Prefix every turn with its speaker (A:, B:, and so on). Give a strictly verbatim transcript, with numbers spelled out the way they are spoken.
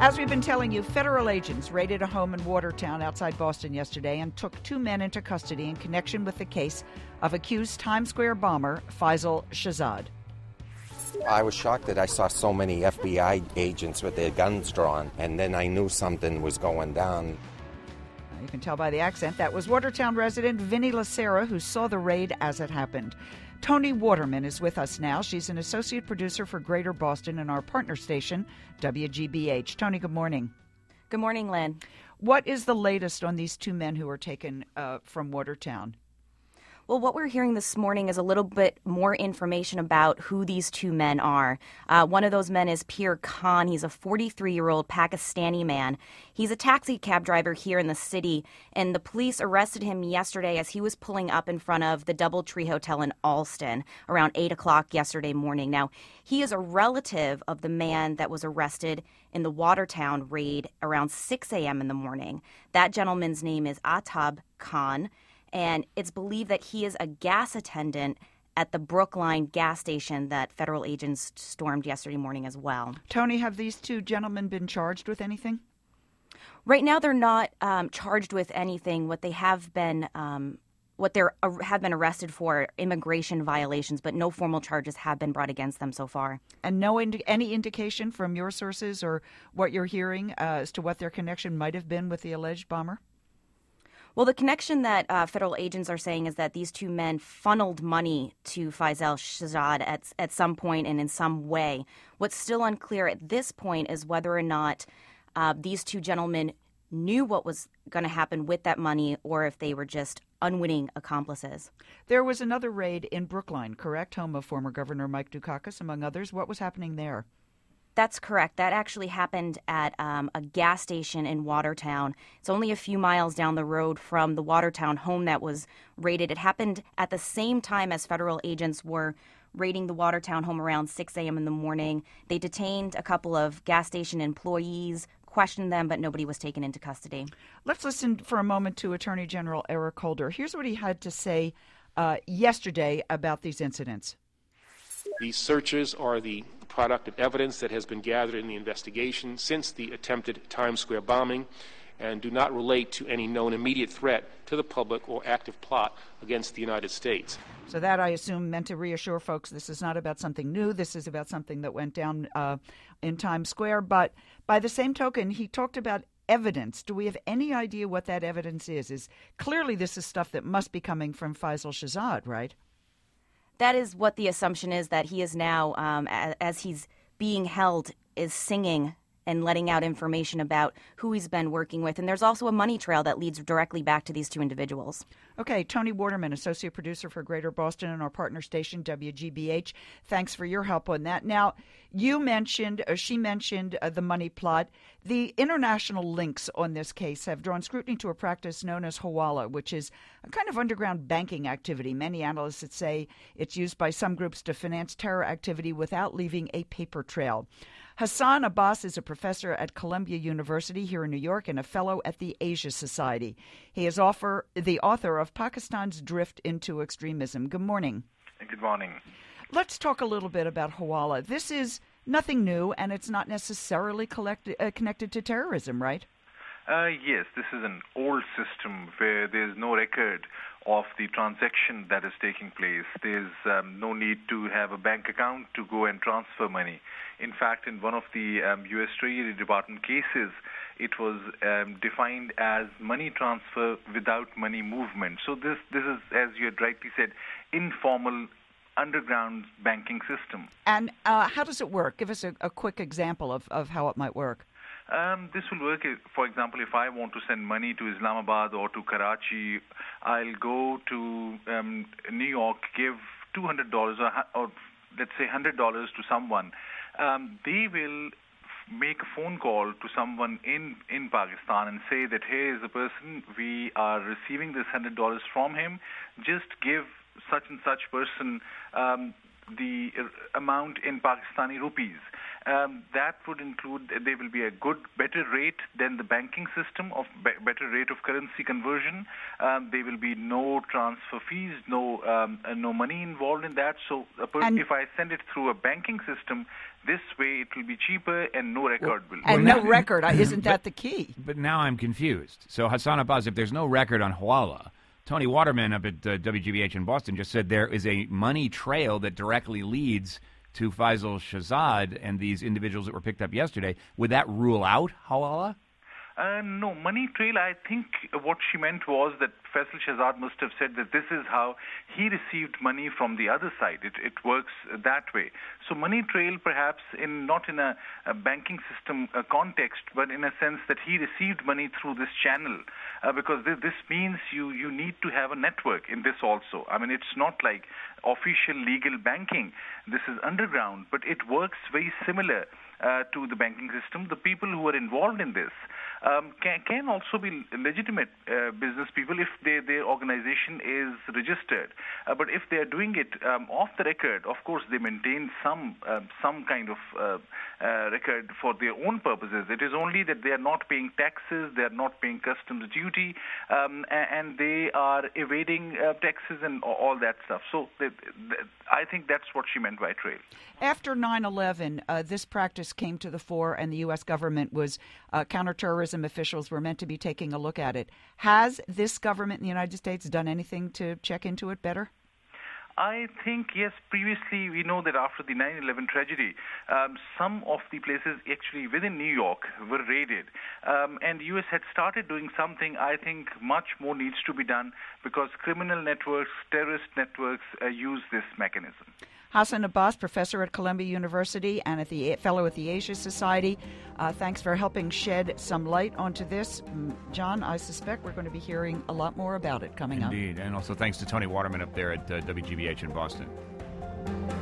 A: As we've been telling you, federal agents raided a home in Watertown outside Boston yesterday and took two men into custody in connection with the case of accused Times Square bomber Faisal Shahzad.
B: I was shocked that I saw so many F B I agents with their guns drawn, and then I knew something was going down.
A: You can tell by the accent that was Watertown resident Vinnie Lacera, who saw the raid as it happened. Tony Waterman is with us now. She's an associate producer for Greater Boston and our partner station, W G B H. Tony, good morning.
C: Good morning, Lynn.
A: What is the latest on these two men who were taken uh, from Watertown?
C: Well, what we're hearing this morning is a little bit more information about who these two men are. Uh, one of those men is Peer Khan. He's a forty-three-year-old Pakistani man. He's a taxi cab driver here in the city, and the police arrested him yesterday as he was pulling up in front of the Doubletree Hotel in Allston around eight o'clock yesterday morning. Now, he is a relative of the man that was arrested in the Watertown raid around six a.m. in the morning. That gentleman's name is Atab Khan. And it's believed that he is a gas attendant at the Brookline gas station that federal agents stormed yesterday morning as well.
A: Tony, have these two gentlemen been charged with anything?
C: Right now, they're not um, charged with anything. What they have been, um, what they uh, have been arrested for, immigration violations, but no formal charges have been brought against them so far.
A: And no indi- any indication from your sources or what you're hearing uh, as to what their connection might have been with the alleged bomber?
C: Well, the connection that uh, federal agents are saying is that these two men funneled money to Faisal Shahzad at, at some point and in some way. What's still unclear at this point is whether or not uh, these two gentlemen knew what was going to happen with that money or if they were just unwitting accomplices.
A: There was another raid in Brookline, correct? Home of former Governor Mike Dukakis, among others. What was happening there?
C: That's correct. That actually happened at um, a gas station in Watertown. It's only a few miles down the road from the Watertown home that was raided. It happened at the same time as federal agents were raiding the Watertown home around six a.m. in the morning. They detained a couple of gas station employees, questioned them, but nobody was taken into custody.
A: Let's listen for a moment to Attorney General Eric Holder. Here's what he had to say uh, yesterday about these incidents.
D: These searches are the product of evidence that has been gathered in the investigation since the attempted Times Square bombing and do not relate to any known immediate threat to the public or active plot against the United States.
A: So that, I assume, meant to reassure folks this is not about something new. This is about something that went down uh, in Times Square. But by the same token, he talked about evidence. Do we have any idea what that evidence is? Is clearly this is stuff that must be coming from Faisal Shahzad, right?
C: That is what the assumption is, that he is now, um, as he's being held, is singing and letting out information about who he's been working with. And there's also a money trail that leads directly back to these two individuals.
A: Okay, Tony Waterman, associate producer for Greater Boston and our partner station, W G B H. Thanks for your help on that. Now, you mentioned, or she mentioned, uh, the money plot. The international links on this case have drawn scrutiny to a practice known as hawala, which is a kind of underground banking activity. Many analysts would say it's used by some groups to finance terror activity without leaving a paper trail. Hassan Abbas is a professor at Columbia University here in New York and a fellow at the Asia Society. He is author, the author of Pakistan's Drift into Extremism. Good morning.
E: Good morning.
A: Let's talk a little bit about hawala. This is nothing new, and it's not necessarily collect, uh, connected to terrorism, right?
E: Uh, yes, this is an old system where there's no record of the transaction that is taking place. There's um, no need to have a bank account to go and transfer money. In fact, in one of the um, U S Treasury Department cases, it was um, defined as money transfer without money movement. So this, this is, as you had rightly said, informal underground banking system.
A: And uh, how does it work? Give us a, a quick example of, of how it might work.
E: Um, this will work, for example, if I want to send money to Islamabad or to Karachi, I'll go to um, New York, give two hundred dollars or, or let's say one hundred dollars to someone. Um, they will make a phone call to someone in, in Pakistan and say that here is the person, we are receiving this one hundred dollars from him, just give such and such person um, the amount in Pakistani rupees. Um, that would include, there will be a good, better rate than the banking system, of be- better rate of currency conversion. Um, there will be no transfer fees, no um, uh, no money involved in that. So a per-
A: And-
E: if I send it through a banking system, this way it will be cheaper and no record will.
A: And
F: Well,
A: no
F: now-
A: record. Isn't that the key?
F: But now I'm confused. So Hassan Abbas, if there's no record on Hawala, Tony Waterman up at uh, W G B H in Boston just said there is a money trail that directly leads to Faisal Shahzad and these individuals that were picked up yesterday. Would that rule out Hawala?
E: Uh, no, money trail, I think what she meant was that Faisal Shahzad must have said that this is how he received money from the other side. It, it works that way. So money trail perhaps in not in a, a banking system uh, context, but in a sense that he received money through this channel, uh, because this, this means you, you need to have a network in this also. I mean, it's not like official legal banking. This is underground, but it works very similar Uh, to the banking system. The people who are involved in this um, can, can also be legitimate uh, business people if they, their organization is registered. Uh, but if they are doing it um, off the record, of course they maintain some uh, some kind of uh, uh, record for their own purposes. It is only that they are not paying taxes, they are not paying customs duty, um, and, and they are evading uh, taxes and all that stuff. So they, they, I think that's what she meant by trail.
A: After nine eleven, uh, this practice came to the fore, and the U S government was, uh, counterterrorism officials were meant to be taking a look at it. Has this government in the United States done anything to check into it better?
E: I think, yes, previously we know that after the nine eleven tragedy, um, some of the places actually within New York were raided. Um, and the U S had started doing something. I think much more needs to be done because criminal networks, terrorist networks uh, use this mechanism.
A: Hassan Abbas, professor at Columbia University and at the fellow at the Asia Society. Uh, thanks for helping shed some light onto this. John, I suspect we're going to be hearing a lot more about it coming
F: Indeed.
A: up.
F: And also thanks to Tony Waterman up there at uh, W G B H in Boston.